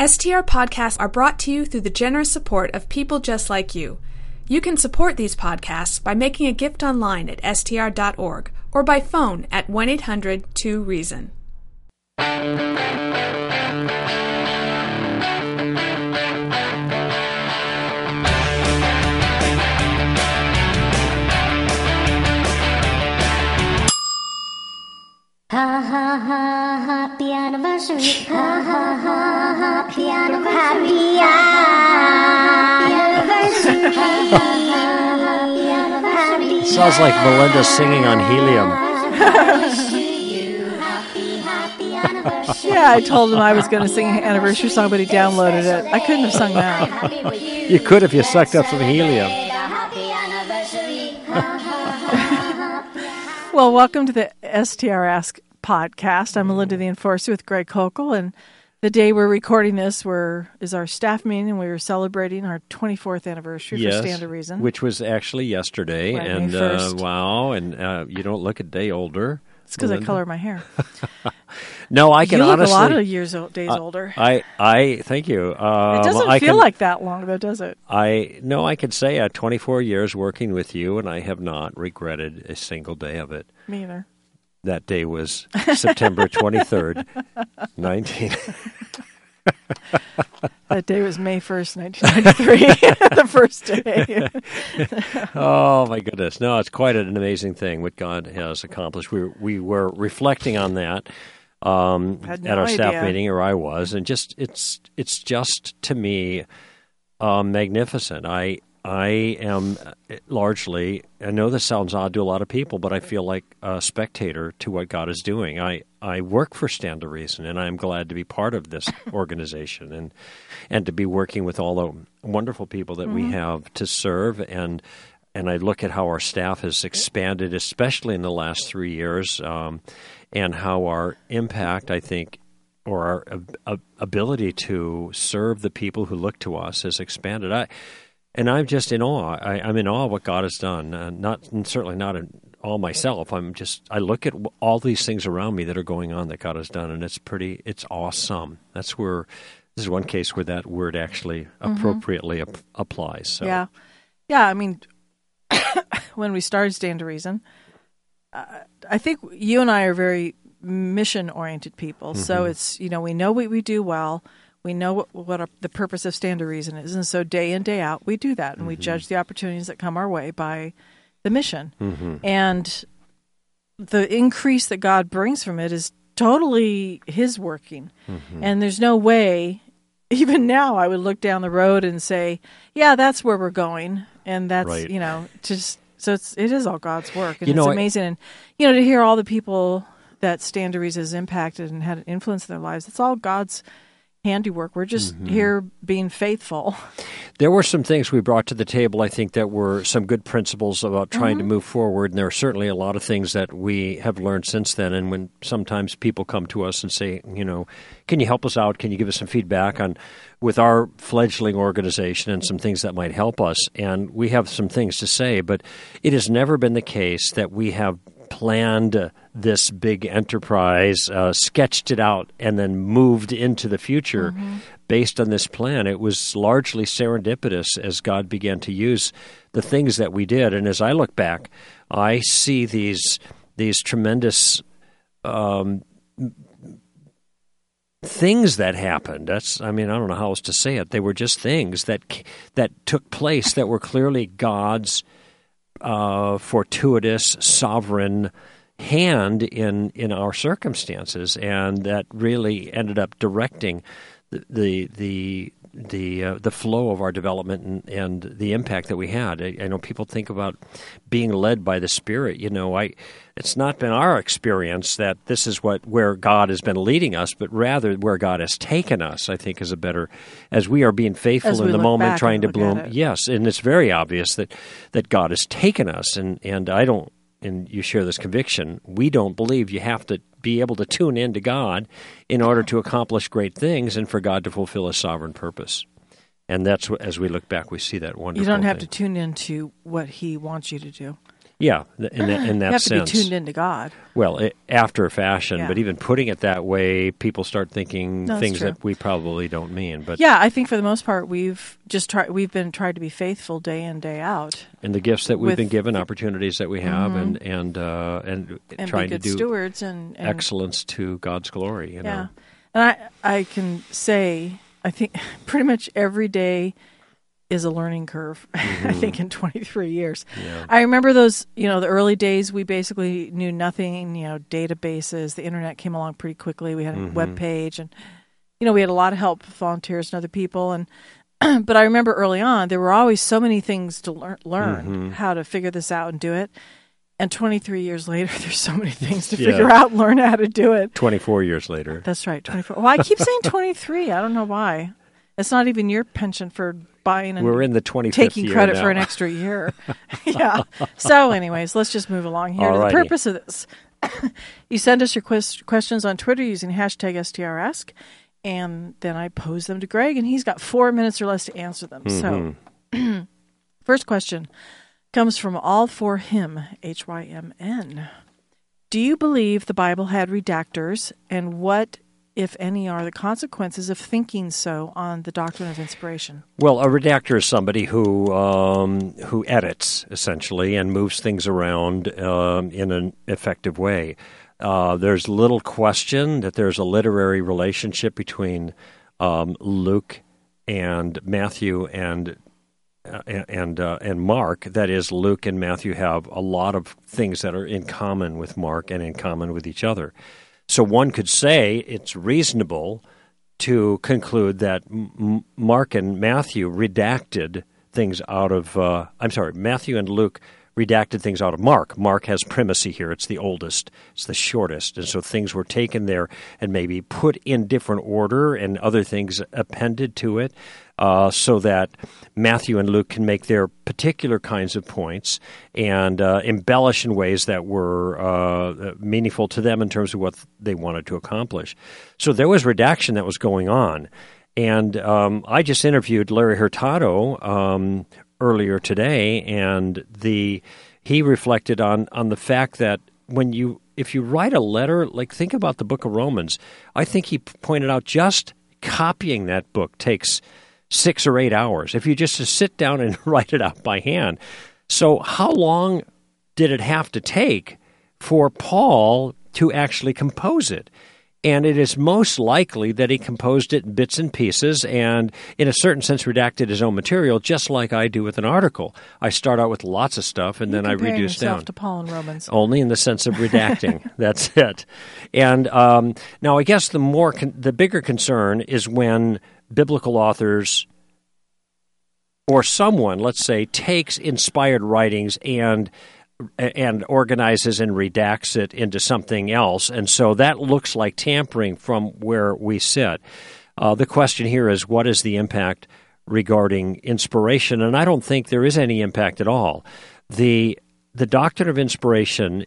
STR podcasts are brought to you through the generous support of people just like you. You can support these podcasts by making a gift online at str.org or by phone at 1-800-2-REASON. Ha ha ha, happy anniversary. Ha ha ha, happy anniversary. Happy anniversary. Sounds like Melinda singing on helium. Yeah, I told him I was going to sing an anniversary song, but he downloaded it. I couldn't have sung that. You could if you sucked up some helium. Well, welcome to the STR Ask podcast. I'm Melinda the Enforcer with Greg Kokel, and the day we're recording this is our staff meeting, and we were celebrating our 24th anniversary for Stand to Reason. Which was actually yesterday, Right, and May 1st. wow, and you don't look a day older. It's because I color my hair. No, I can you look honestly. a lot of days older. I thank you. It doesn't feel like that long, though, does it? I could say 24 years working with you, and I have not regretted a single day of it. Me either. That day was September 23rd, 19. That day was May 1st, 1993, the first day. Oh, my goodness. No, it's quite an amazing thing what God has accomplished. We were reflecting on that at our staff meeting, or I was, and it's just, to me, magnificent. I am largely, I know this sounds odd to a lot of people, but I feel like a spectator to what God is doing. I work for Stand to Reason, and I'm glad to be part of this organization and to be working with all the wonderful people that we have to serve. And I look at how our staff has expanded, especially in the last 3 years, and how our impact, I think, or our ability to serve the people who look to us has expanded. And I'm just in awe. I'm in awe of what God has done. Certainly not in all myself. I look at all these things around me that are going on that God has done, and it's awesome. This is one case where that word actually appropriately applies. So. Yeah. I mean, when we started Stand to Reason, I think you and I are very mission-oriented people. So it's, we know what we do well. We know what the purpose of Stand to Reason is, and so day in, day out, we do that, and we judge the opportunities that come our way by the mission. And the increase that God brings from it is totally His working. And there's no way, even now, I would look down the road and say, yeah, that's where we're going, and that's, right. So it is all God's work, and it's amazing. And, to hear all the people that Stand to Reason has impacted and had an influence in their lives, it's all God's handiwork. We're just here being faithful. There were some things we brought to the table, I think, that were some good principles about trying to move forward, and there are certainly a lot of things that we have learned since then. And when sometimes people come to us and say, can you help us out? Can you give us some feedback with our fledgling organization and some things that might help us? And we have some things to say, but it has never been the case that we have planned this big enterprise, sketched it out, and then moved into the future based on this plan. It was largely serendipitous as God began to use the things that we did. And as I look back, I see these tremendous things that happened. I don't know how else to say it. They were just things that took place that were clearly God's fortuitous, sovereign hand in our circumstances, and that really ended up directing the flow of our development and the impact that we had. I know people think about being led by the Spirit. It's not been our experience that this is where God has been leading us, but rather where God has taken us, I think, is a better, as we are being faithful in the moment, trying to bloom. Yes, and it's very obvious that God has taken us, and I don't, and you share this conviction, we don't believe you have to be able to tune into God in order to accomplish great things and for God to fulfill His sovereign purpose. And that's what, as we look back, we see that wonderful You don't have thing. to tune into what He wants you to do. Yeah, in that you have sense. to be tuned into God. Well, after a fashion, but even putting it that way, people start thinking things that we probably don't mean. But yeah, I think for the most part, we've been tried to be faithful day in, day out. And the gifts that we've been given, opportunities that we have, and trying to do stewards and excellence to God's glory. You know? And I can say, I think pretty much every day is a learning curve, I think, in 23 years. Yeah. I remember those, the early days, we basically knew nothing, databases. The internet came along pretty quickly. We had a web page, and, we had a lot of help, volunteers and other people. And but I remember early on, there were always so many things to learn how to figure this out and do it. And 23 years later, there's so many things to figure out and learn how to do it. 24 years later. That's right, 24. Well, I keep saying 23. I don't know why. It's not even your pension for buying and we're in the 25th taking year credit now. for an extra year. Yeah. So anyways, let's just move along here to the purpose of this. You send us your questions on Twitter using hashtag STRask, and then I pose them to Greg, and he's got 4 minutes or less to answer them. So first question comes from All For Him, HYMN. Do you believe the Bible had redactors, and what, if any, are the consequences of thinking so on the doctrine of inspiration? Well, a redactor is somebody who edits, essentially, and moves things around in an effective way. There's little question that there's a literary relationship between Luke and Matthew and Mark. That is, Luke and Matthew have a lot of things that are in common with Mark and in common with each other. So one could say it's reasonable to conclude that Mark and Matthew redacted things out of Matthew and Luke redacted things out of Mark. Mark has primacy here. It's the oldest. It's the shortest. And so things were taken there and maybe put in different order and other things appended to it so that Matthew and Luke can make their particular kinds of points and embellish in ways that were meaningful to them in terms of what they wanted to accomplish. So there was redaction that was going on. And I just interviewed Larry Hurtado earlier today, and he reflected on the fact that if you write a letter, like think about the book of Romans, I think he pointed out just copying that book takes 6 or 8 hours if you just sit down and write it out by hand. So how long did it have to take for Paul to actually compose it? And it is most likely that he composed it in bits and pieces and, in a certain sense, redacted his own material, just like I do with an article. I start out with lots of stuff, and then I reduce down. To Paul and Romans. Only in the sense of redacting. That's it. And now, I guess the bigger concern is when biblical authors or someone, let's say, takes inspired writings and organizes and redacts it into something else. And so that looks like tampering from where we sit. The question here is, what is the impact regarding inspiration? And I don't think there is any impact at all. The doctrine of inspiration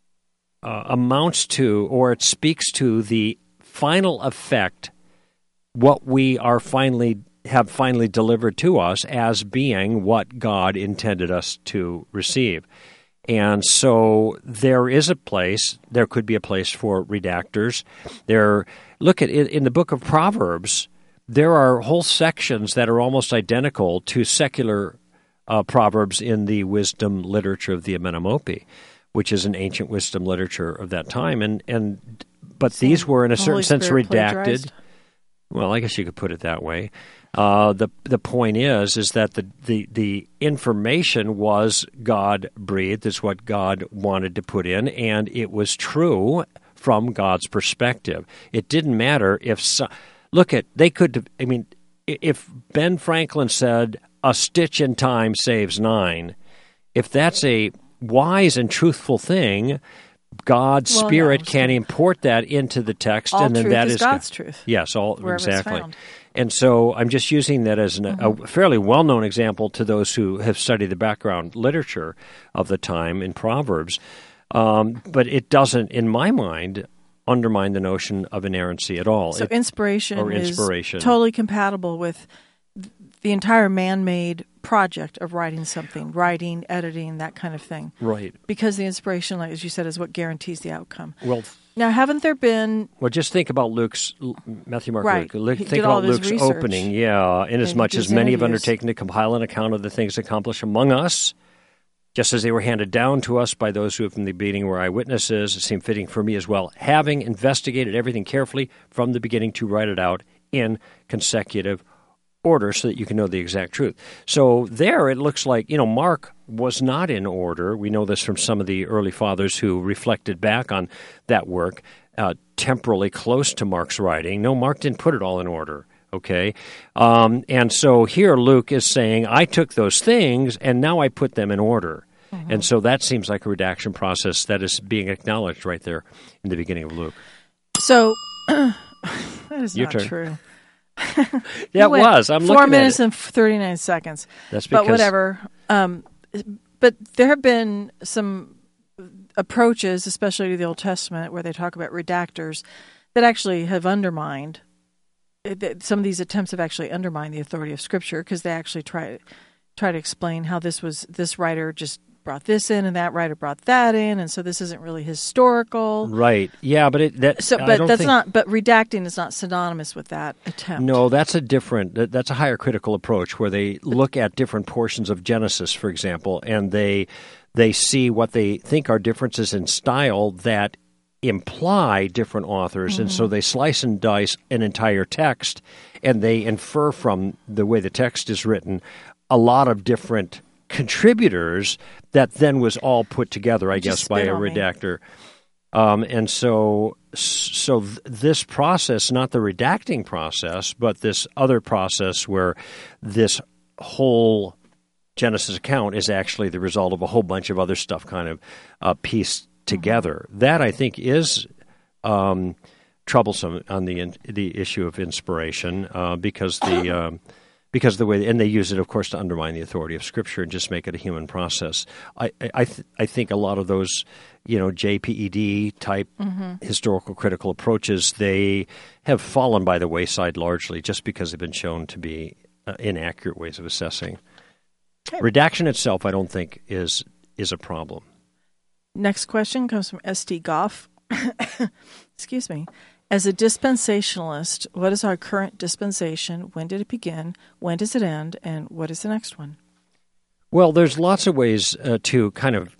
amounts to, or it speaks to, the final effect, what we have finally delivered to us as being what God intended us to receive. And so there could be a place for redactors. Look at it in the book of Proverbs, there are whole sections that are almost identical to secular proverbs in the wisdom literature of the Amenemopi, which is an ancient wisdom literature of that time. But these were in a certain sense redacted. Well, I guess you could put it that way. The point is that the information was God-breathed. It's what God wanted to put in, and it was true from God's perspective. It didn't matter if if Ben Franklin said, "A stitch in time saves 9," if that's a wise and truthful thing, God's Spirit can import that into the text, all and then truth that is is God's truth. Yes, exactly. It's found. And so I'm just using that as a fairly well-known example to those who have studied the background literature of the time in Proverbs. But it doesn't, in my mind, undermine the notion of inerrancy at all. So inspiration is totally compatible with the entire man-made project of writing something, writing, editing, that kind of thing. Right. Because the inspiration, like as you said, is what guarantees the outcome. Well, now, haven't there been... Well, just think about Matthew, Mark, right. Luke. He think did all about of his Luke's research. opening. Yeah, inasmuch as many have undertaken to compile an account of the things accomplished among us, just as they were handed down to us by those who from the beginning were eyewitnesses, it seemed fitting for me as well, having investigated everything carefully from the beginning to write it out in consecutive order so that you can know the exact truth. So there it looks like, Mark was not in order. We know this from some of the early fathers who reflected back on that work, temporally close to Mark's writing. No, Mark didn't put it all in order. Okay, and so here Luke is saying, I took those things and now I put them in order. Mm-hmm. And so that seems like a redaction process that is being acknowledged right there in the beginning of Luke. So that is Your not turn. True. Yeah, it was. I'm looking at it. 4 minutes and 39 seconds. That's because... But whatever. But there have been some approaches, especially to the Old Testament, where they talk about redactors that actually have undermined. Some of these attempts have actually undermined the authority of Scripture because they actually try to explain how this writer just brought this in and that writer brought that in, and so this isn't really historical. Right. Yeah, but But redacting is not synonymous with that attempt. No, that's a higher critical approach where they look at different portions of Genesis, for example, and they see what they think are differences in style that imply different authors, and so they slice and dice an entire text, and they infer from the way the text is written a lot of different contributors that then was all put together, I guess, by a redactor. And so this process, not the redacting process, but this other process where this whole Genesis account is actually the result of a whole bunch of other stuff kind of pieced together. That, I think, is troublesome on the issue of inspiration because the way, and they use it, of course, to undermine the authority of Scripture and just make it a human process. I think a lot of those, JPED type historical critical approaches, they have fallen by the wayside largely just because they've been shown to be inaccurate ways of assessing. Okay. Redaction itself, I don't think, is a problem. Next question comes from S.T. Goff. Excuse me. As a dispensationalist, what is our current dispensation? When did it begin? When does it end? And what is the next one? Well, there's lots of ways to kind of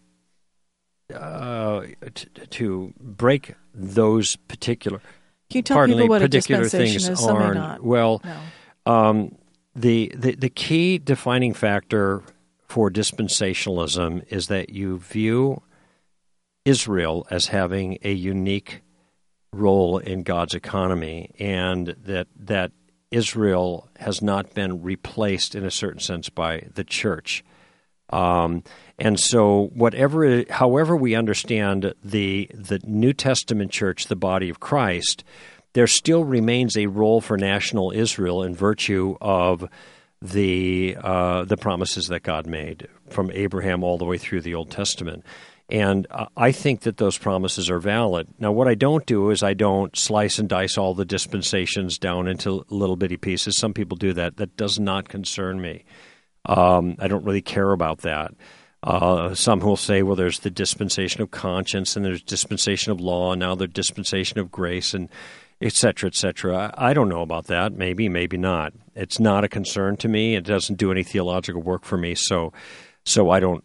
to break those particular. Can you tell people what a dispensation things is? Some may not. Well, no. The key defining factor for dispensationalism is that you view Israel as having a unique role in God's economy, and that Israel has not been replaced in a certain sense by the church. And so however we understand the New Testament church, the body of Christ, there still remains a role for national Israel in virtue of the promises that God made from Abraham all the way through the Old Testament. And I think that those promises are valid. Now, what I don't do is I don't slice and dice all the dispensations down into little bitty pieces. Some people do that. That does not concern me. I don't really care about that. Some will say, well, there's the dispensation of conscience, and there's dispensation of law, and now there's dispensation of grace, and et cetera, et cetera. I don't know about that. Maybe, maybe not. It's not a concern to me. It doesn't do any theological work for me. So I don't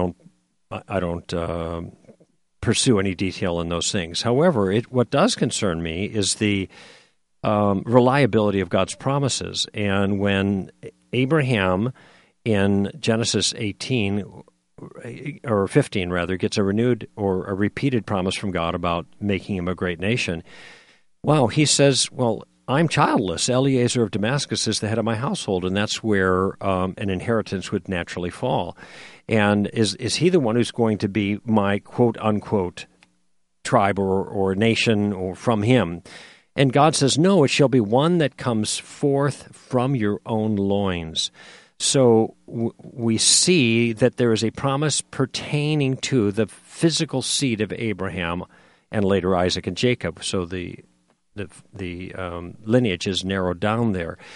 pursue any detail in those things. However, what does concern me is the reliability of God's promises. And when Abraham in Genesis 18 or 15 rather gets a renewed or a repeated promise from God about making him a great nation, he says, well, I'm childless. Eliezer of Damascus is the head of my household, and that's where an inheritance would naturally fall. And is he the one who's going to be my quote-unquote tribe or nation or from him? And God says, no, it shall be one that comes forth from your own loins. So we see that there is a promise pertaining to the physical seed of Abraham and later Isaac and Jacob. So the lineage is narrowed down there.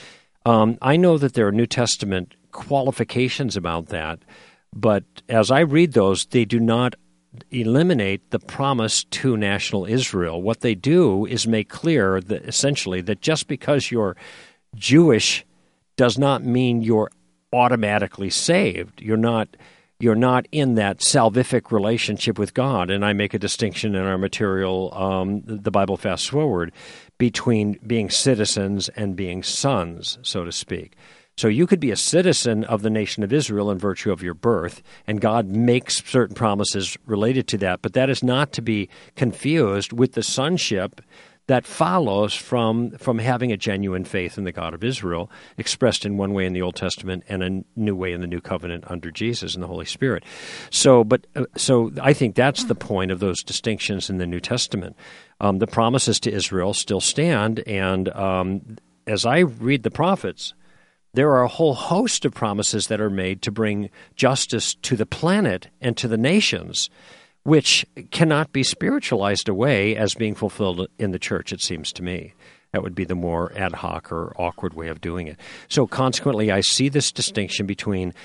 I know that there are New Testament qualifications about that, but as I read those, they do not eliminate the promise to national Israel. What they do is make clear that essentially that just because you're Jewish does not mean you're automatically saved. You're not in that salvific relationship with God. And I make a distinction in our material, the Bible Fast Forward, between being citizens and being sons, so to speak. So you could be a citizen of the nation of Israel in virtue of your birth, and God makes certain promises related to that, but that is not to be confused with the sonship that follows from having a genuine faith in the God of Israel, expressed in one way in the Old Testament and a new way in the New Covenant under Jesus and the Holy Spirit. So I think that's the point of those distinctions in the New Testament. The promises to Israel still stand, and as I read the prophets, there are a whole host of promises that are made to bring justice to the planet and to the nations, which cannot be spiritualized away as being fulfilled in the church, it seems to me. That would be the more ad hoc or awkward way of doing it. So consequently, I see this distinction between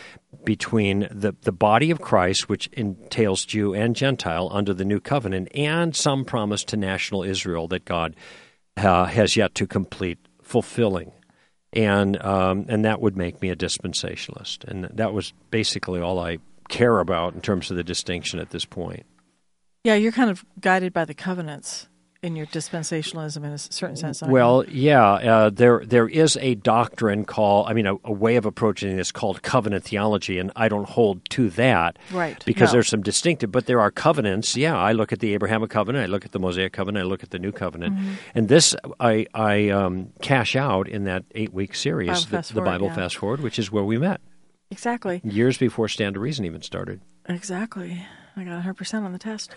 the body of Christ, which entails Jew and Gentile under the New Covenant, and some promise to national Israel that God has yet to complete fulfilling. And that would make me a dispensationalist. And that was basically all I care about in terms of the distinction at this point. Yeah, you're kind of guided by the covenants in your dispensationalism in a certain sense. Well, yeah, there is a doctrine a way of approaching this called covenant theology, and I don't hold to that, right? Because there's some distinctive, but there are covenants. Yeah, I look at the Abrahamic covenant, I look at the Mosaic covenant, I look at the New Covenant, and this I cash out in that 8-week series, the Bible Fast Forward, which is where we met. Exactly. Years before Stand to Reason even started. Exactly. I got 100% on the test.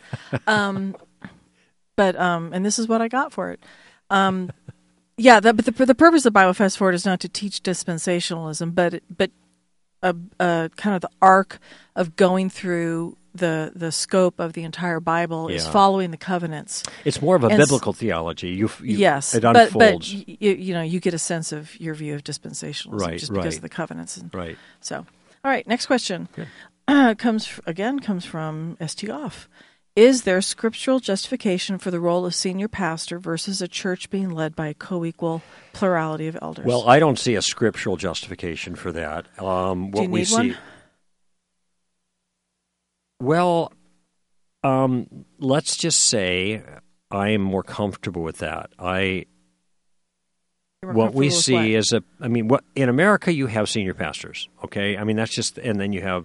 But and this is what I got for it. But the purpose of Bible Fast Forward is not to teach dispensationalism, but kind of the arc of going through the scope of the entire Bible is following the covenants. It's more of a biblical theology. Yes, it unfolds. But you get a sense of your view of dispensationalism just because of the covenants. Right. So, all right, next question comes from St. Goff. Is there scriptural justification for the role of senior pastor versus a church being led by a co-equal plurality of elders? Well, I don't see a scriptural justification for that. Do you need one? Well, let's just say I am more comfortable with that. What we see is in America you have senior pastors, okay? I mean, that's just, and then you have,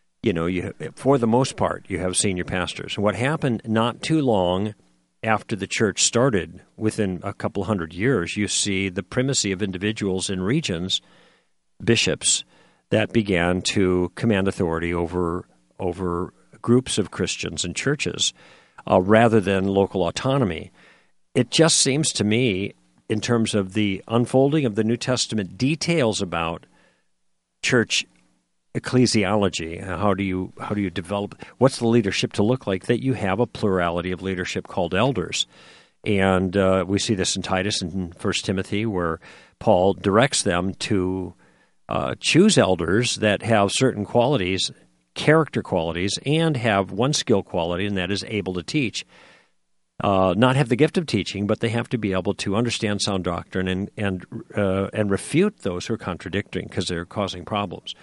for the most part, you have senior pastors. And what happened not too long after the church started, within a couple hundred years, you see the primacy of individuals in regions, bishops, that began to command authority over groups of Christians and churches rather than local autonomy. It just seems to me, in terms of the unfolding of the New Testament details about church ecclesiology, how do you develop, what's the leadership to look like, that you have a plurality of leadership called elders. And we see this in Titus and 1 Timothy, where Paul directs them to choose elders that have certain qualities, character qualities, and have one skill quality, and that is able to teach. Not have the gift of teaching, but they have to be able to understand sound doctrine and refute those who are contradicting, because they're causing problems.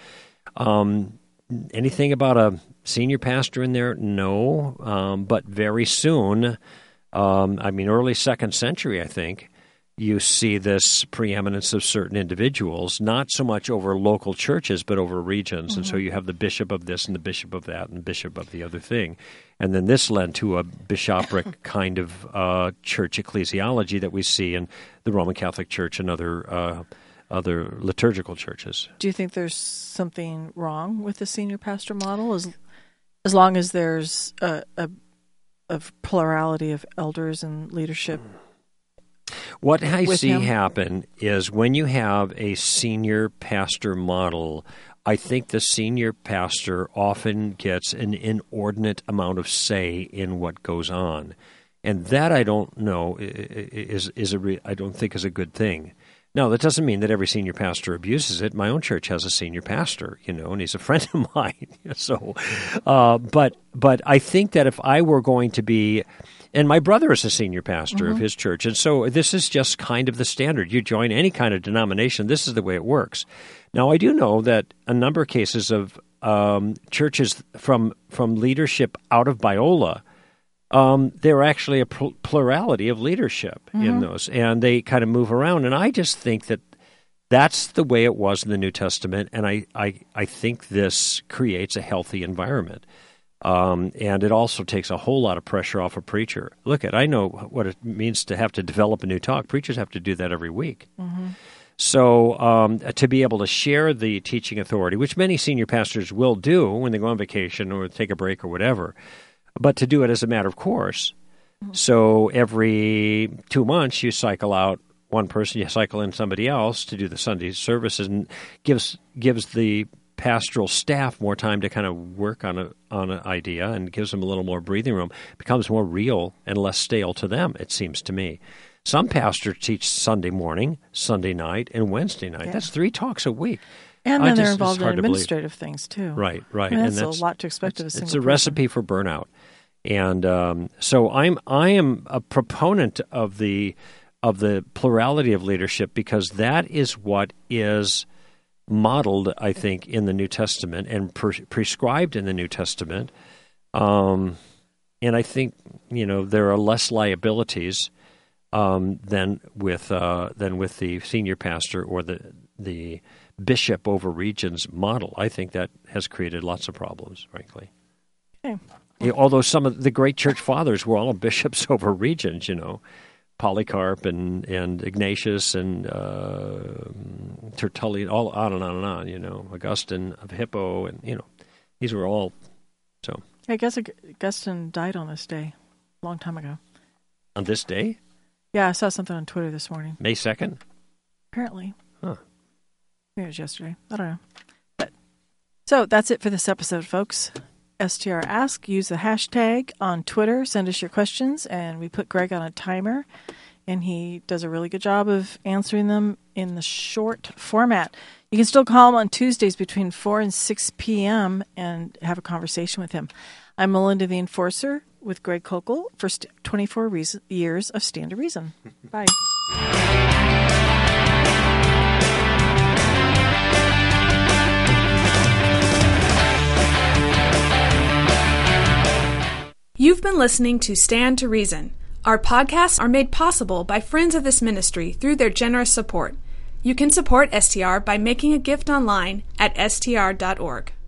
Anything about a senior pastor in there? No, but very soon, early 2nd century, I think, you see this preeminence of certain individuals, not so much over local churches, but over regions. And so you have the bishop of this and the bishop of that and the bishop of the other thing. And then this led to a bishopric kind of church ecclesiology that we see in the Roman Catholic Church and other liturgical churches. Do you think there's something wrong with the senior pastor model, as long as there's a plurality of elders and leadership? What I see happen is when you have a senior pastor model, I think the senior pastor often gets an inordinate amount of say in what goes on, and that I don't know I don't think is a good thing. Now, that doesn't mean that every senior pastor abuses it. My own church has a senior pastor, and he's a friend of mine. So, but I think that if I were going to be, and my brother is a senior pastor of his church, and so this is just kind of the standard. You join any kind of denomination, this is the way it works. Now, I do know that a number of cases of churches from leadership out of Biola, there are actually a plurality of leadership in those, and they kind of move around. And I just think that that's the way it was in the New Testament, and I think this creates a healthy environment. And it also takes a whole lot of pressure off a preacher. I know what it means to have to develop a new talk. Preachers have to do that every week. So to be able to share the teaching authority, which many senior pastors will do when they go on vacation or take a break or whatever, but to do it as a matter of course. So every 2 months you cycle out one person, you cycle in somebody else to do the Sunday services, and gives the pastoral staff more time to kind of work on an idea, and gives them a little more breathing room. It becomes more real and less stale to them, it seems to me. Some pastors teach Sunday morning, Sunday night, and Wednesday night. Yeah. That's 3 talks a week. And then they're involved in administrative things, too. Right. I mean, that's a lot to expect of a single person. It's a recipe for burnout. And so I am a proponent of the plurality of leadership, because that is what is modeled, I think, in the New Testament and prescribed in the New Testament. And I think, there are less liabilities than with the senior pastor or the bishop over regions model. I think that has created lots of problems, frankly. Okay. Although some of the great church fathers were all bishops over regions, Polycarp and Ignatius and Tertullian, all on and on and on, Augustine of Hippo, and, these were all, so. I guess Augustine died on this day, a long time ago. On this day? Yeah, I saw something on Twitter this morning. May 2nd? Apparently. Huh. Maybe it was yesterday. I don't know. So that's it for this episode, folks. STR Ask. Use the hashtag on Twitter. Send us your questions, and we put Greg on a timer, and he does a really good job of answering them in the short format. You can still call him on Tuesdays between 4 and 6 p.m. and have a conversation with him. I'm Melinda the Enforcer with Greg Kokel for 24 years of Stand to Reason. Bye. You've been listening to Stand to Reason. Our podcasts are made possible by friends of this ministry through their generous support. You can support STR by making a gift online at str.org.